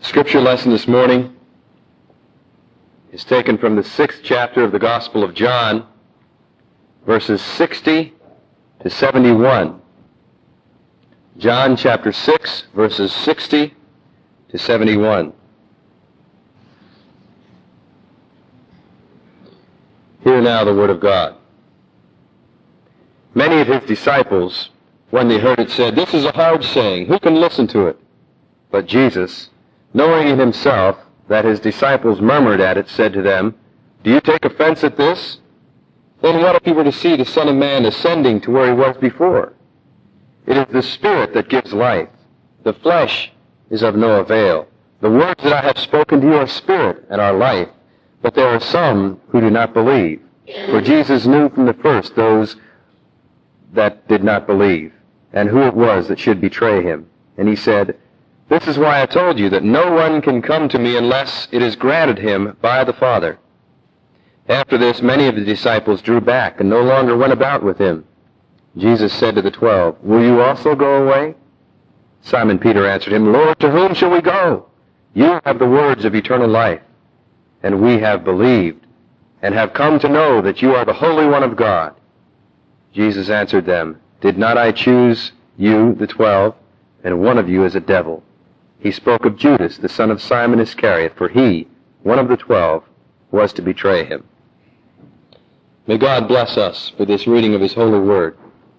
Scripture lesson this morning is taken from the 6th chapter of the Gospel of John, verses 60 to 71. John chapter 6, verses 60 to 71. Hear now the word of God. Many of his disciples, when they heard it, said, "This is a hard saying. Who can listen to it?" But Jesus, knowing in himself that his disciples murmured at it, said to them, "Do you take offense at this? Then what if you were to see the Son of Man ascending to where he was before? It is the Spirit that gives life. The flesh is of no avail. The words that I have spoken to you are spirit and are life, but there are some who do not believe." For Jesus knew from the first those that did not believe, and who it was that should betray him. And he said, "This is why I told you that no one can come to me unless it is granted him by the Father." After this, many of the disciples drew back and no longer went about with him. Jesus said to the 12, "Will you also go away?" Simon Peter answered him, "Lord, to whom shall we go? You have the words of eternal life, and we have believed and have come to know that you are the Holy One of God." Jesus answered them, "Did not I choose you, the 12, and one of you is a devil?" He spoke of Judas, the son of Simon Iscariot, for he, one of the 12, was to betray him. May God bless us for this reading of his holy word.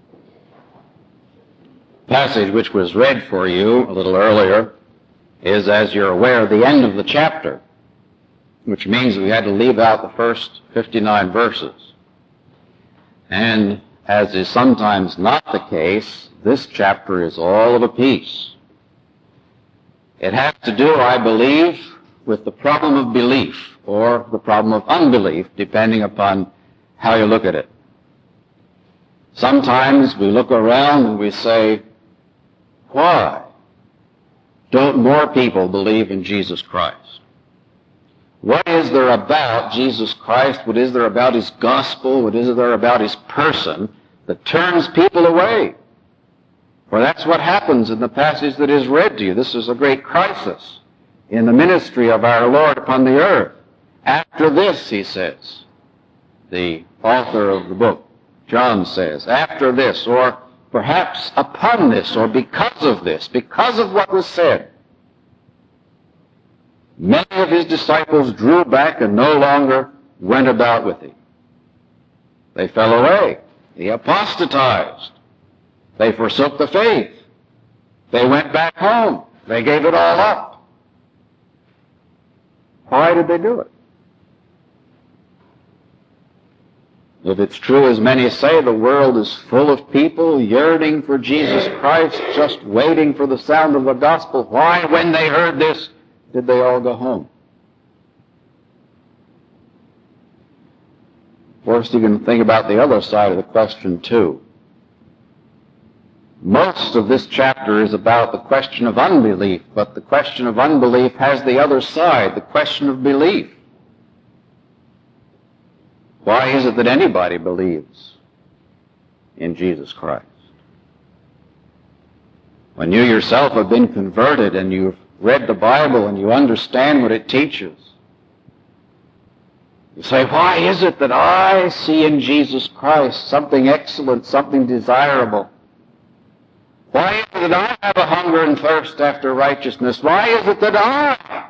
The passage which was read for you a little earlier is, as you're aware, the end of the chapter, which means we had to leave out the first 59 verses. And as is sometimes not the case, this chapter is all of a piece. It has to do, I believe, with the problem of belief or the problem of unbelief, depending upon how you look at it. Sometimes we look around and we say, why don't more people believe in Jesus Christ? What is there about Jesus Christ? What is there about his gospel? What is there about his person that turns people away? For that's what happens in the passage that is read to you. This is a great crisis in the ministry of our Lord upon the earth. After this, he says, the author of the book, John says, after this, or perhaps upon this, or because of this, because of what was said, many of his disciples drew back and no longer went about with him. They fell away. They apostatized. They forsook the faith. They went back home. They gave it all up. Why did they do it? If it's true, as many say, the world is full of people yearning for Jesus Christ, just waiting for the sound of the gospel, why, when they heard this, did they all go home? Of course, you can think about the other side of the question, too. Most of this chapter is about the question of unbelief, but the question of unbelief has the other side, the question of belief. Why is it that anybody believes in Jesus Christ? When you yourself have been converted and you've read the Bible and you understand what it teaches, you say, why is it that I see in Jesus Christ something excellent, something desirable? Why is it that I have a hunger and thirst after righteousness? Why is it that I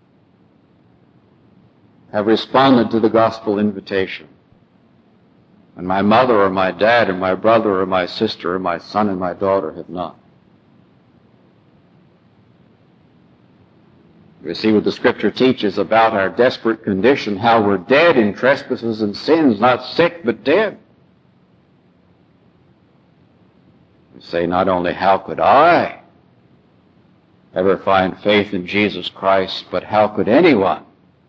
have responded to the gospel invitation, and my mother or my dad or my brother or my sister or my son and my daughter have not? We see what the Scripture teaches about our desperate condition, how we're dead in trespasses and sins, not sick but dead. We say not only how could I ever find faith in Jesus Christ, but how could anyone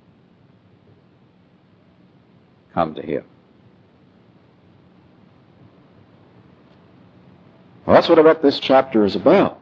come to him? Well, that's what this chapter is about.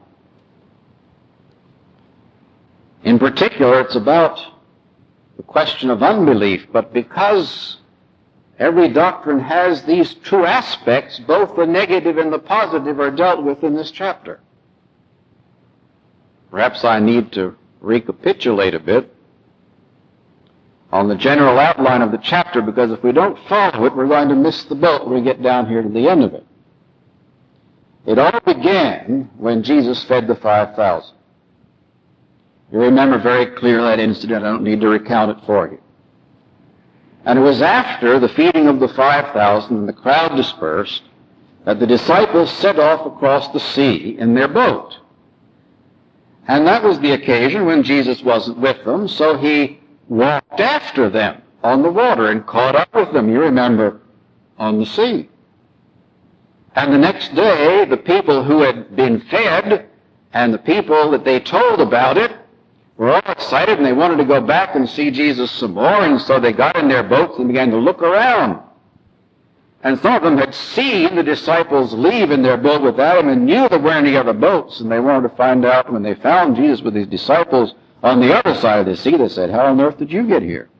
In particular, it's about the question of unbelief, but because every doctrine has these two aspects, both the negative and the positive are dealt with in this chapter. Perhaps I need to recapitulate a bit on the general outline of the chapter, because if we don't follow it, we're going to miss the boat when we get down here to the end of it. It all began when Jesus fed the 5,000. You remember very clearly that incident. I don't need to recount it for you. And it was after the feeding of the 5,000 and the crowd dispersed that the disciples set off across the sea in their boat. And that was the occasion when Jesus wasn't with them, so he walked after them on the water and caught up with them, you remember, on the sea. And the next day, the people who had been fed and the people that they told about it were all excited, and they wanted to go back and see Jesus some more, and so they got in their boats and began to look around. And some of them had seen the disciples leave in their boat without him and knew there weren't any other boats, and they wanted to find out. When they found Jesus with his disciples on the other side of the sea, they said, "How on earth did you get here?"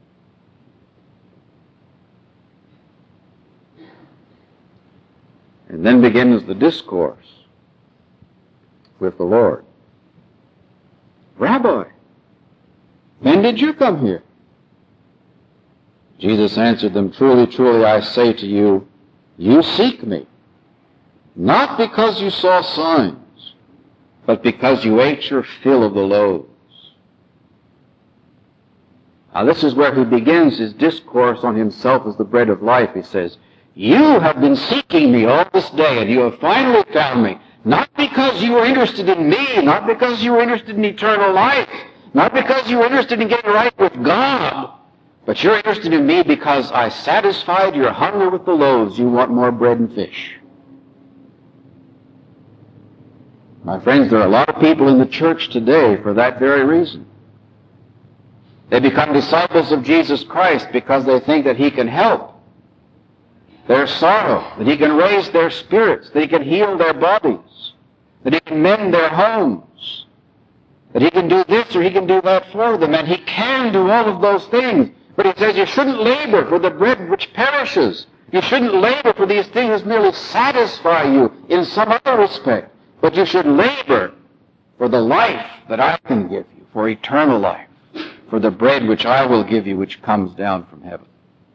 And then begins the discourse with the Lord. "Rabbi, when did you come here?" Jesus answered them, "Truly, truly, I say to you, you seek me, not because you saw signs, but because you ate your fill of the loaves." Now this is where he begins his discourse on himself as the bread of life. He says, "You have been seeking me all this day, and you have finally found me, not because you were interested in me, not because you were interested in eternal life, not because you were interested in getting right with God, but you're interested in me because I satisfied your hunger with the loaves. You want more bread and fish." My friends, there are a lot of people in the church today for that very reason. They become disciples of Jesus Christ because they think that he can help their sorrow, that he can raise their spirits, that he can heal their bodies, that he can mend their homes, that he can do this or he can do that for them, and he can do all of those things. But he says you shouldn't labor for the bread which perishes. You shouldn't labor for these things that merely satisfy you in some other respect, but you should labor for the life that I can give you, for eternal life, for the bread which I will give you, which comes down from heaven.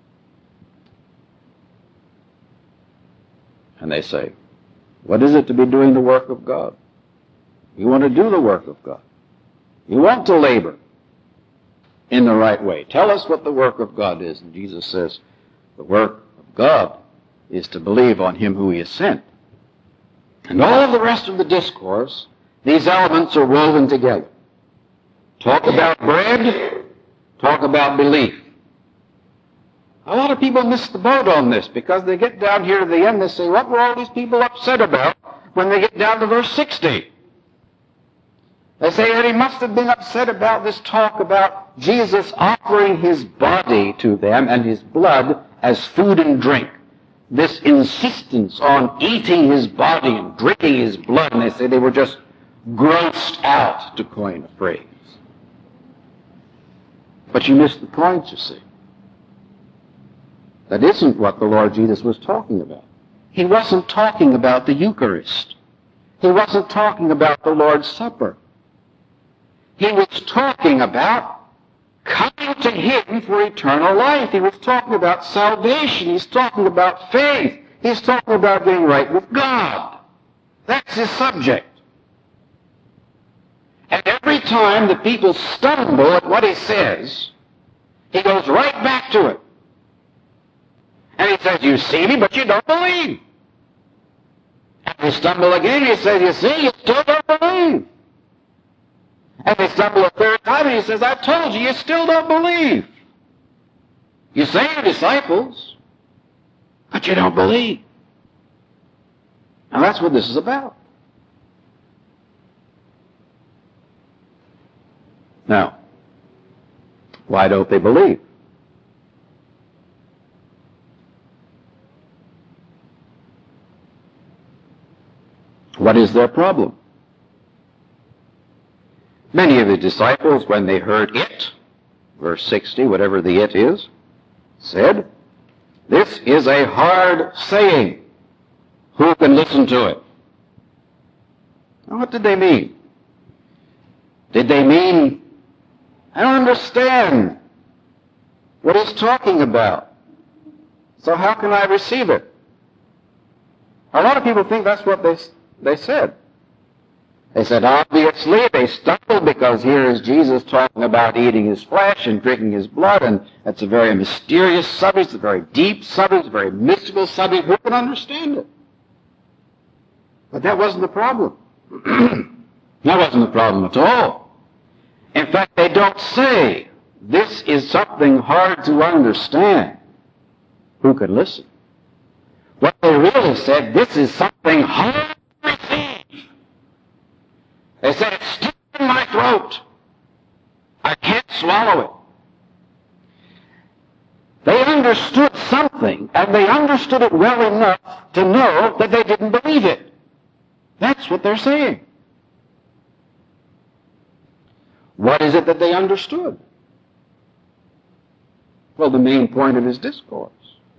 And they say, what is it to be doing the work of God? You want to do the work of God. You want to labor in the right way. Tell us what the work of God is. And Jesus says, the work of God is to believe on him who he has sent. And all of the rest of the discourse, these elements are woven together. Talk about bread, talk about belief. A lot of people miss the boat on this because they get down here to the end, they say, what were all these people upset about when they get down to verse 60? They say that he must have been upset about this talk about Jesus offering his body to them and his blood as food and drink. This insistence on eating his body and drinking his blood, and they say they were just grossed out, to coin a phrase. But you missed the point, you see. That isn't what the Lord Jesus was talking about. He wasn't talking about the Eucharist. He wasn't talking about the Lord's Supper. He was talking about coming to him for eternal life. He was talking about salvation. He's talking about faith. He's talking about getting right with God. That's his subject. And every time the people stumble at what he says, he goes right back to it. And he says, you see me, but you don't believe. And they stumble again, he says, you see, you still don't believe. And they stumble a third time, and he says, I told you, you still don't believe. You say you're disciples, but you don't believe. And that's what this is about. Now, why don't they believe? What is their problem? Many of the disciples, when they heard it, verse 60, whatever the it is, said, this is a hard saying. Who can listen to it? Now, what did they mean? Did they mean, I don't understand what he's talking about, so how can I receive it? A lot of people think that's what they said. They said, obviously, they stumbled because here is Jesus talking about eating his flesh and drinking his blood, and that's a very mysterious subject, it's a very deep subject, it's a very mystical subject. Who can understand it? But that wasn't the problem. That wasn't the problem at all. In fact, they don't say, this is something hard to understand. Who can listen? What they really said, this is something hard to receive. They said, it's stuck in my throat. I can't swallow it. They understood something, and they understood it well enough to know that they didn't believe it. That's what they're saying. What is it that they understood? Well, the main point of his discourse.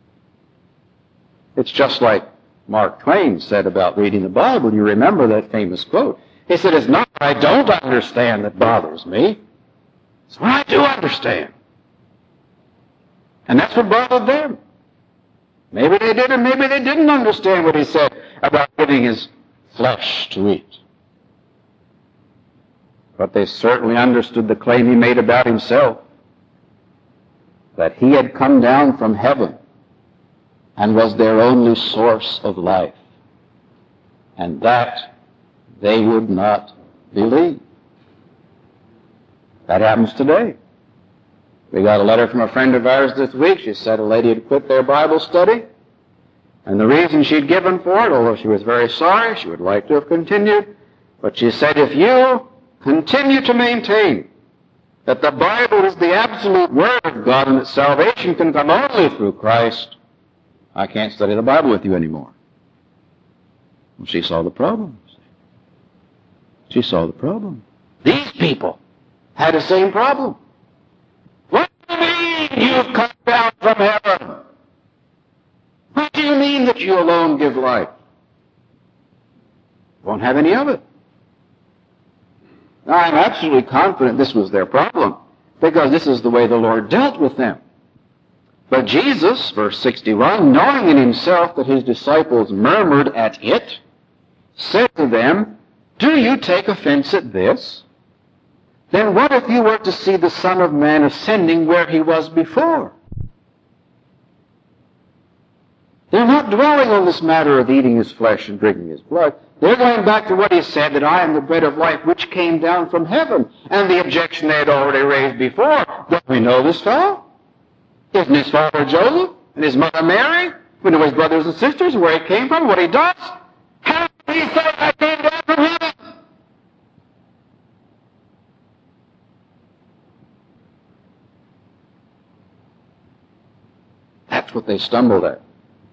It's just like Mark Twain said about reading the Bible. You remember that famous quote. He said, it's not what I don't understand that bothers me. It's what I do understand. And that's what bothered them. Maybe they did, or maybe they didn't understand what he said about giving his flesh to eat. But they certainly understood the claim he made about himself, that he had come down from heaven and was their only source of life. And that they would not believe. That happens today. We got a letter from a friend of ours this week. She said a lady had quit their Bible study, and the reason she'd given for it, although she was very sorry, she would like to have continued, but she said, if you continue to maintain that the Bible is the absolute Word of God and that salvation can come only through Christ, I can't study the Bible with you anymore. Well, she saw the problem. She saw the problem. These people had the same problem. What do you mean you've come down from heaven? What do you mean that you alone give life? Won't have any of it. Now, I'm absolutely confident this was their problem, because this is the way the Lord dealt with them. But Jesus, verse 61, knowing in himself that his disciples murmured at it, said to them, do you take offense at this? Then what if you were to see the Son of Man ascending where he was before? They're not dwelling on this matter of eating his flesh and drinking his blood. They're going back to what he said, that I am the bread of life which came down from heaven. And the objection they had already raised before, don't we know this fellow? Isn't his father Joseph and his mother Mary? We know his brothers and sisters, where he came from, what he does. How did he say I came down from heaven? That's what they stumbled at.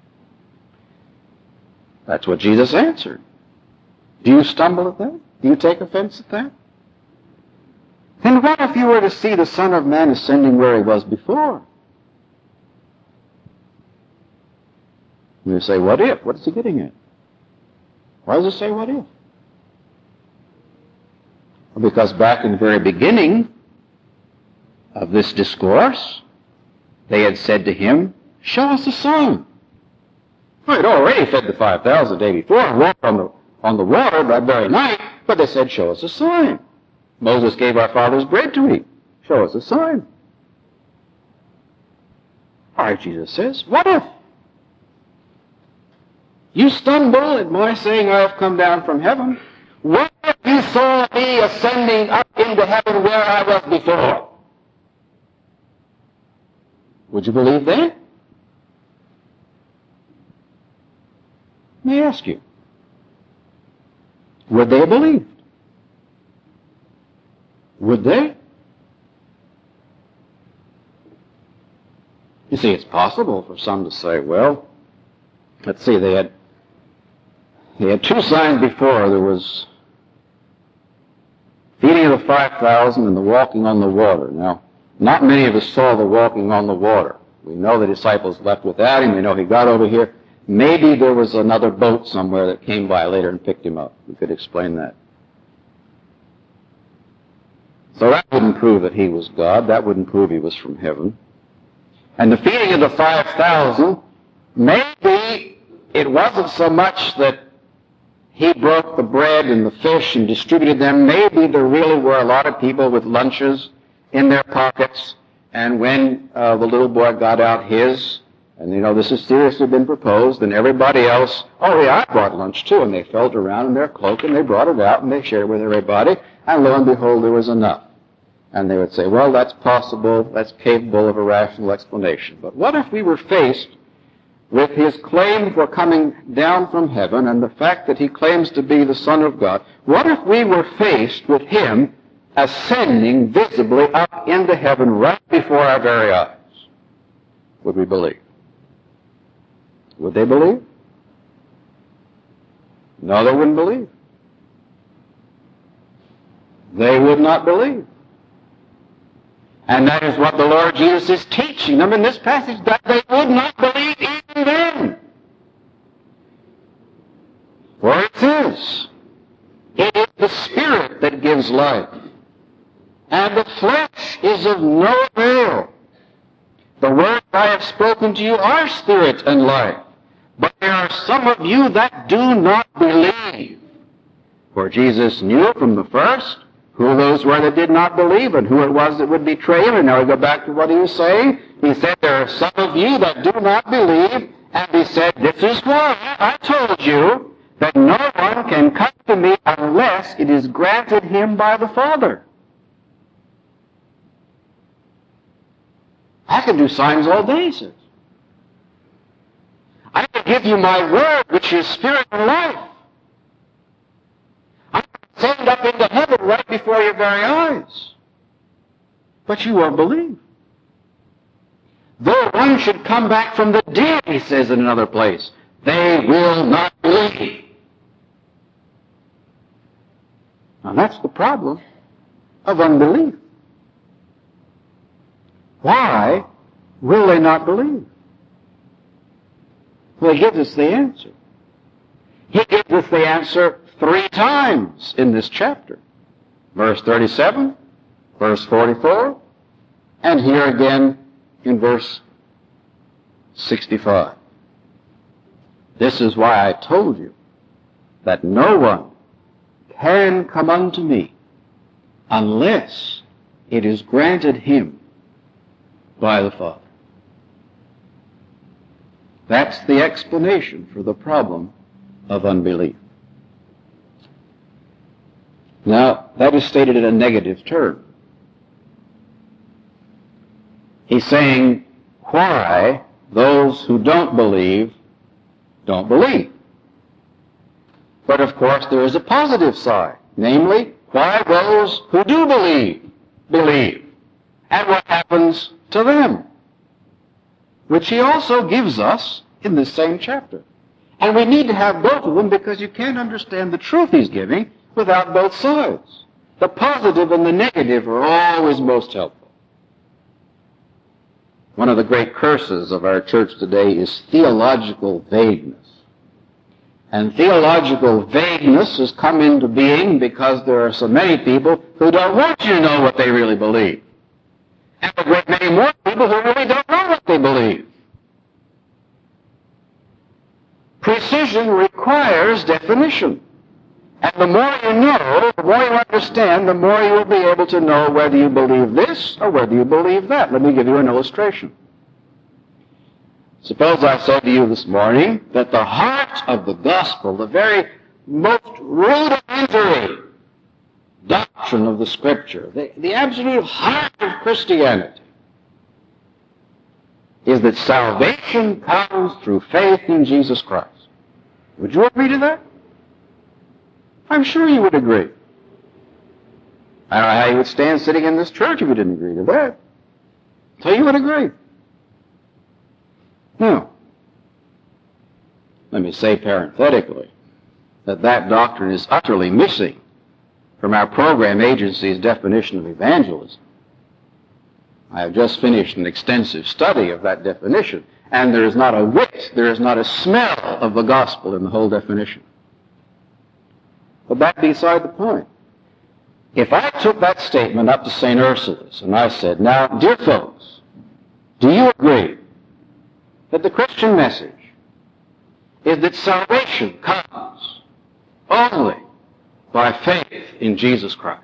That's what Jesus answered. Do you stumble at that? Do you take offense at that? Then what if you were to see the Son of Man ascending where he was before? You say, what if? What is he getting at? Why does it say what if? Well, because back in the very beginning of this discourse, they had said to him, show us a sign. Well, he'd already fed the 5,000 the day before and walked on the water that very night, but they said, show us a sign. Moses gave our fathers bread to eat. Show us a sign. All right, Jesus says, what if? You stumble at my saying I have come down from heaven. What if you saw me ascending up into heaven where I was before? Would you believe that? Let me ask you. Would they have believed? Would they? You see, it's possible for some to say, well, let's see, they had two signs before. There was feeding of the 5,000 and the walking on the water. Now, not many of us saw the walking on the water. We know the disciples left without him. We know he got over here. Maybe there was another boat somewhere that came by later and picked him up. We could explain that. So that wouldn't prove that he was God. That wouldn't prove he was from heaven. And the feeding of the 5,000, maybe it wasn't so much that he broke the bread and the fish and distributed them. Maybe there really were a lot of people with lunches in their pockets. And when the little boy got out his, and this has seriously been proposed, and everybody else, oh yeah, I brought lunch too. And they felt around in their cloak and they brought it out and they shared it with everybody. And lo and behold, there was enough. And they would say, well, that's possible, that's capable of a rational explanation. But what if we were faced with his claim for coming down from heaven and the fact that he claims to be the Son of God? What if we were faced with him ascending visibly up into heaven right before our very eyes? Would we believe? Would they believe? No, they wouldn't believe. They would not believe. And that is what the Lord Jesus is teaching them in this passage, that they would not believe even then. For it is the Spirit that gives life, and the flesh is of no avail. The words I have spoken to you are spirit and life, but there are some of you that do not believe. For Jesus knew from the first who those were that did not believe and who it was that would betray him. And now we go back to what he was saying. He said, there are some of you that do not believe. And he said, this is why I told you that no one can come to me unless it is granted him by the Father. I can do signs all day, he says. I can give you my word, which is spirit and life. Send up into heaven right before your very eyes. But you won't believe. Though one should come back from the dead, he says in another place, they will not believe. Now that's the problem of unbelief. Why will they not believe? Well, he gives us the answer. He gives us the answer 3 times in this chapter. Verse 37, verse 44, and here again in verse 65. This is why I told you that no one can come unto me unless it is granted him by the Father. That's the explanation for the problem of unbelief. Now, that is stated in a negative term. He's saying why those who don't believe. But of course there is a positive side, namely, why those who do believe. And what happens to them? Which he also gives us in this same chapter. And we need to have both of them because you can't understand the truth he's giving without both sides. The positive and the negative are always most helpful. One of the great curses of our church today is theological vagueness. And theological vagueness has come into being because there are so many people who don't want you to know what they really believe. And a great many more people who really don't know what they believe. Precision requires definition. And the more you know, the more you understand, the more you will be able to know whether you believe this or whether you believe that. Let me give you an illustration. Suppose I said to you this morning that the heart of the gospel, the very most rudimentary doctrine of the Scripture, the absolute heart of Christianity, is that salvation comes through faith in Jesus Christ. Would you agree to that? I'm sure you would agree. I don't know how you would stand sitting in this church if you didn't agree to that. So you would agree. Now, let me say parenthetically that that doctrine is utterly missing from our program agency's definition of evangelism. I have just finished an extensive study of that definition, and there is not a whit, there is not a smell of the gospel in the whole definition. But that beside the point. If I took that statement up to St. Ursula's and I said, now, dear folks, do you agree that the Christian message is that salvation comes only by faith in Jesus Christ?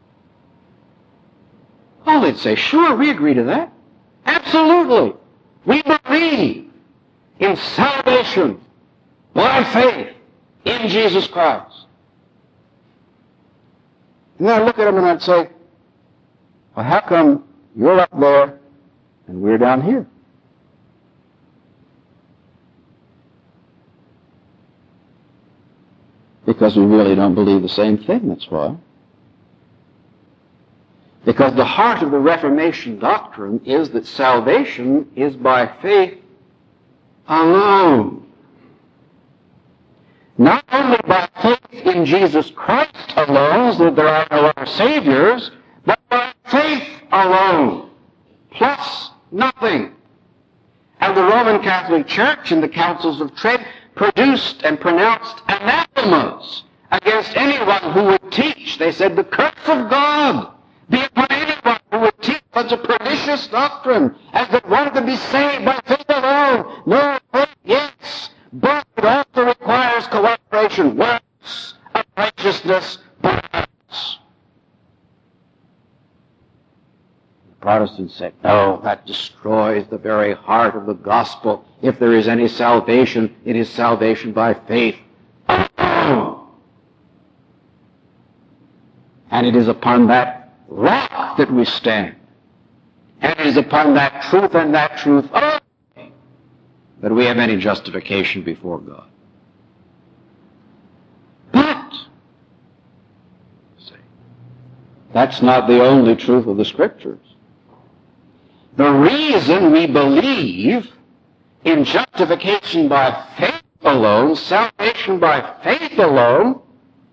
Oh, they'd say, sure, we agree to that. Absolutely. We believe in salvation by faith in Jesus Christ. And then I'd look at them and I'd say, well, how come you're up there and we're down here? Because we really don't believe the same thing, that's why. Because the heart of the Reformation doctrine is that salvation is by faith alone. Not only by faith in Jesus Christ alone, that there are no other saviors, but by faith alone, plus nothing. And the Roman Catholic Church in the Councils of Trent produced and pronounced anathemas against anyone who would teach. They said, the curse of God be upon anyone who would teach such a pernicious doctrine as that one can be saved by faith alone. No, faith, yes, but it also requires cooperation, works of righteousness by us. The Protestants said, no, that destroys the very heart of the gospel. If there is any salvation, it is salvation by faith alone. And it is upon that rock that we stand. And it is upon that truth and that truth only that we have any justification before God. But, see, that's not the only truth of the Scriptures. The reason we believe in justification by faith alone, salvation by faith alone,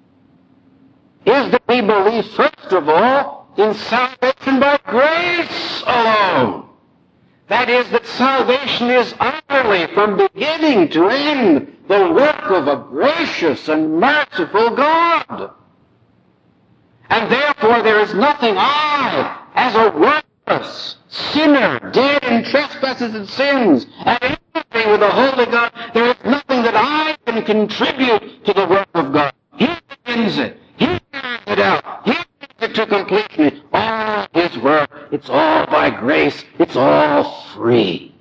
is that we believe, first of all, in salvation by grace alone. That is, that salvation is utterly, from beginning to end, the work of a gracious and merciful God. And therefore there is nothing I, as a worthless sinner, dead in trespasses and sins, and angry with the Holy God, there is nothing that I can contribute to the work of God. He begins it. He carries it out. He brings it to completion. All His work. It's all by grace. It's all free.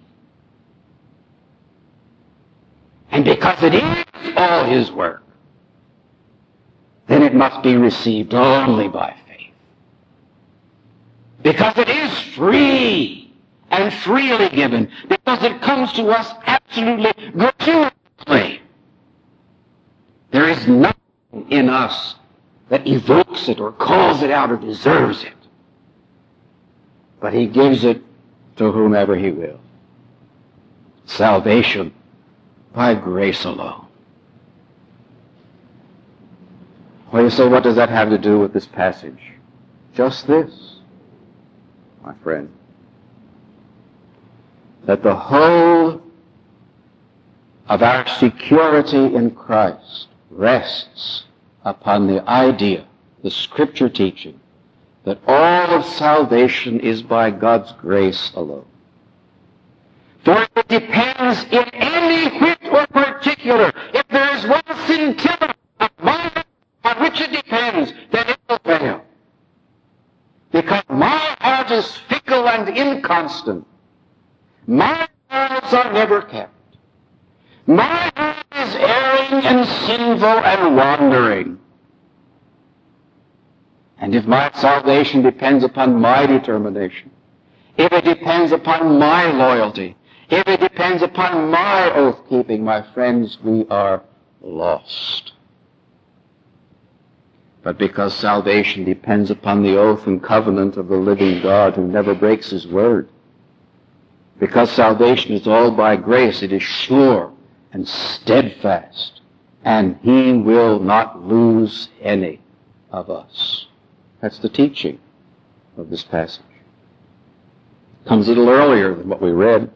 And because it is all His work, then it must be received only by faith. Because it is free and freely given. Because it comes to us absolutely gratuitously. There is nothing in us that evokes it or calls it out or deserves it. But He gives it to whomever He will. Salvation by grace alone. Well, you say, what does that have to do with this passage? Just this, my friend, that the whole of our security in Christ rests upon the idea, the Scripture teaching, that all of salvation is by God's grace alone. For if it depends in any whit or particular, if there is one scintilla of mind on which it depends, then it will fail. Because my heart is fickle and inconstant. My vows are never kept. My heart is erring and sinful and wandering. And if my salvation depends upon my determination, if it depends upon my loyalty, if it depends upon my oath-keeping, my friends, we are lost. But because salvation depends upon the oath and covenant of the living God who never breaks His word, because salvation is all by grace, it is sure and steadfast, and He will not lose any of us. That's the teaching of this passage. It comes a little earlier than what we read,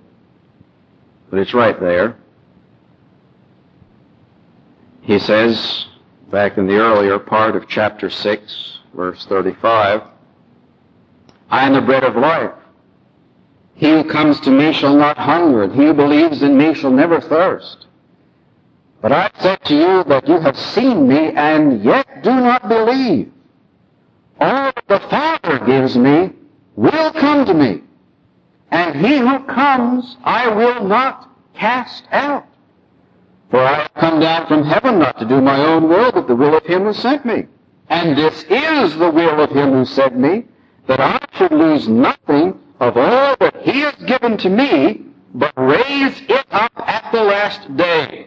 but it's right there. He says, Back in the earlier part of chapter 6, verse 35, I am the bread of life. He who comes to me shall not hunger, and he who believes in me shall never thirst. But I said to you that you have seen me, and yet do not believe. All that the Father gives me will come to me, and he who comes I will not cast out. For I have come down from heaven not to do my own will, but the will of him who sent me. And this is the will of him who sent me, that I should lose nothing of all that he has given to me, but raise it up at the last day.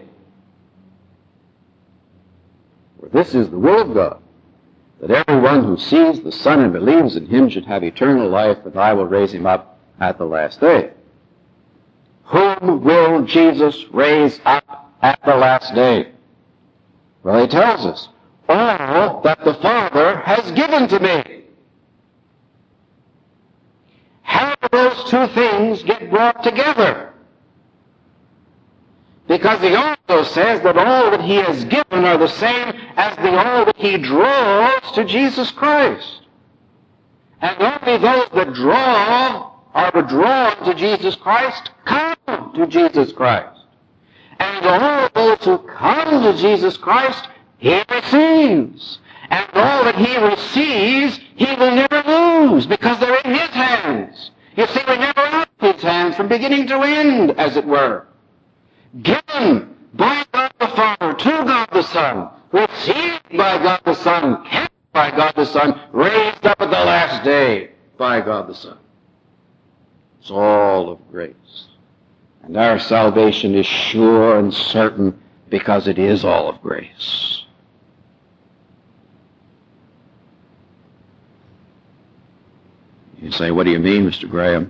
For this is the will of God, that everyone who sees the Son and believes in him should have eternal life, and I will raise him up at the last day. Whom will Jesus raise up at the last day? Well, he tells us, all that the Father has given to me. How do those two things get brought together? Because he also says that all that he has given are the same as the all that he draws to Jesus Christ. And only those that draw are the drawn to Jesus Christ come to Jesus Christ. And all those who come to Jesus Christ, he receives. And all that he receives, he will never lose, because they're in his hands. You see, we're never out of his hands from beginning to end, as it were. Given by God the Father to God the Son, received by God the Son, kept by God the Son, raised up at the last day by God the Son. It's all of grace. And our salvation is sure and certain because it is all of grace. You say, what do you mean, Mr. Graham?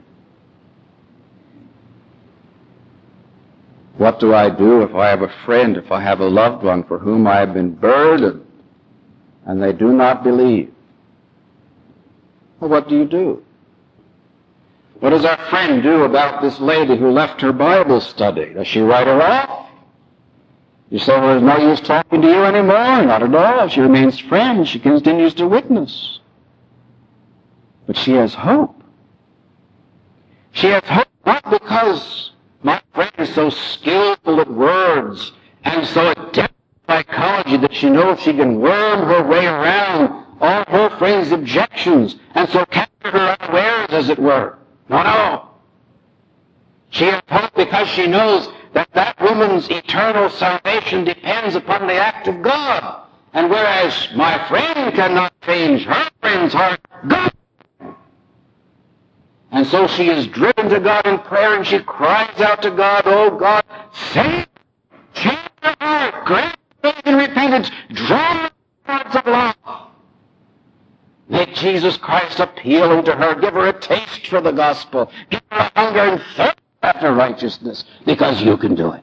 What do I do if I have a friend, if I have a loved one for whom I have been burdened and they do not believe? Well, what do you do? What does our friend do about this lady who left her Bible study? Does she write her off? You say, well, there's no use talking to you anymore. Not at all. She remains friend. She continues to witness. But she has hope. She has hope not because my friend is so skillful at words and so adept at psychology that she knows she can worm her way around all her friends' objections and so capture her unawares, as it were. No. She has hope because she knows that that woman's eternal salvation depends upon the act of God. And whereas my friend cannot change her friend's heart, God. And so she is driven to God in prayer, and she cries out to God, oh God, save, change her heart, grant faith and repentance, draw hearts of love. Make Jesus Christ appealing to her, give her a taste for the gospel, give her a hunger and thirst after righteousness, because you can do it.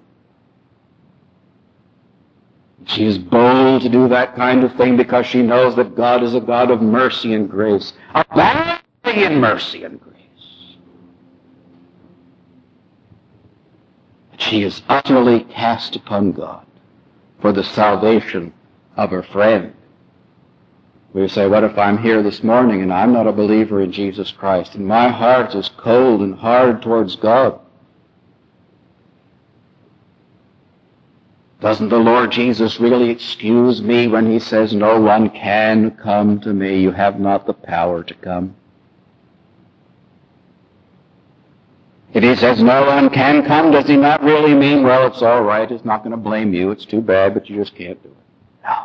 She is bold to do that kind of thing because she knows that God is a God of mercy and grace, abounding in mercy and grace. She is utterly cast upon God for the salvation of her friend. We say, what if I'm here this morning and I'm not a believer in Jesus Christ, and my heart is cold and hard towards God? Doesn't the Lord Jesus really excuse me when he says, no one can come to me, you have not the power to come? If he says no one can come, does he not really mean, well, it's all right, he's not going to blame you, it's too bad, but you just can't do it? No.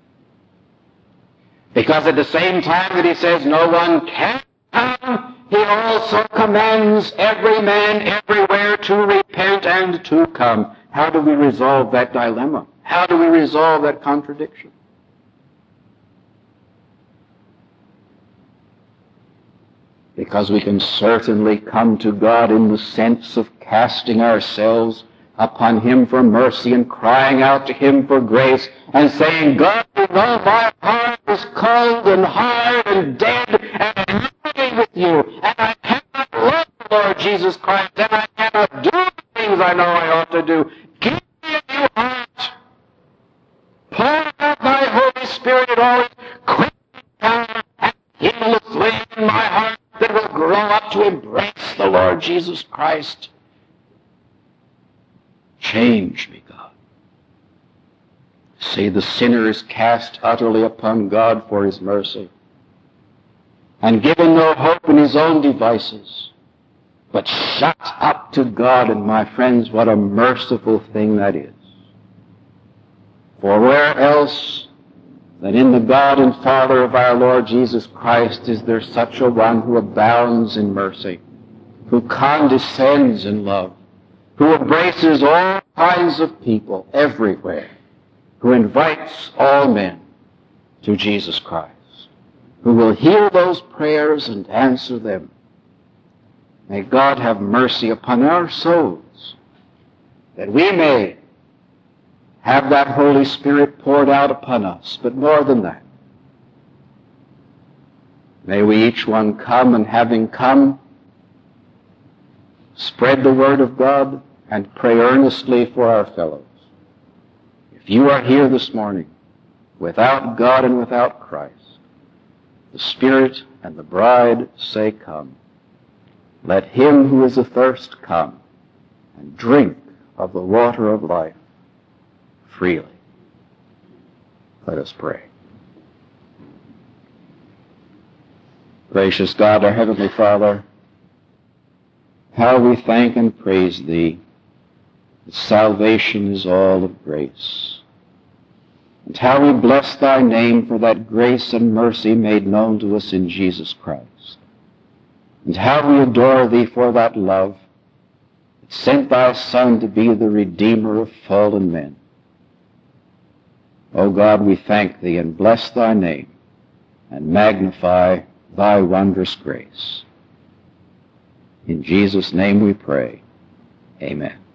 Because at the same time that he says no one can come, he also commands every man everywhere to repent and to come. How do we resolve that dilemma? How do we resolve that contradiction? Because we can certainly come to God in the sense of casting ourselves upon him for mercy and crying out to him for grace and saying, God, you know my heart is cold and hard and dead and I'm living with you, and I cannot love the Lord Jesus Christ, and I cannot do the things I know I ought to do. Give me a new heart. Pour out thy grow up to embrace the Lord Jesus Christ. Change me, God. See, the sinner is cast utterly upon God for his mercy, and given no hope in his own devices, but shut up to God. And my friends, what a merciful thing that is. For where else than in the God and Father of our Lord Jesus Christ is there such a one who abounds in mercy, who condescends in love, who embraces all kinds of people everywhere, who invites all men to Jesus Christ, who will hear those prayers and answer them. May God have mercy upon our souls, that we may have that Holy Spirit poured out upon us. But more than that, may we each one come, and having come, spread the word of God and pray earnestly for our fellows. If you are here this morning without God and without Christ, the Spirit and the bride say, come. Let him who is athirst come and drink of the water of life freely. Let us pray. Gracious God, our Heavenly Father, how we thank and praise Thee that salvation is all of grace, and how we bless Thy name for that grace and mercy made known to us in Jesus Christ. And how we adore Thee for that love that sent Thy Son to be the Redeemer of fallen men. O God, we thank Thee and bless Thy name and magnify Thy wondrous grace. In Jesus' name we pray. Amen.